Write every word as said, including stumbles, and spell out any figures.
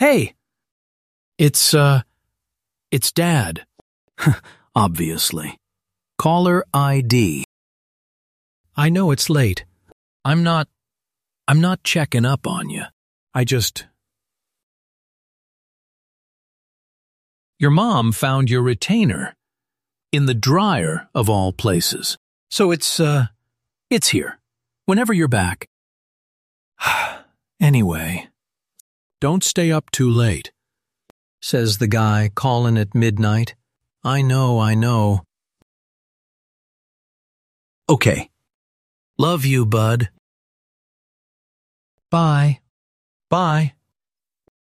Hey! It's, uh, it's Dad. Obviously. Caller I D. I know it's late. I'm not, I'm not checking up on you. I just... Your mom found your retainer. In the dryer, of all places. So it's, uh, it's here. Whenever you're back. Anyway, don't stay up too late, says the guy calling at midnight. I know, I know. Okay. Love you, bud. Bye. Bye.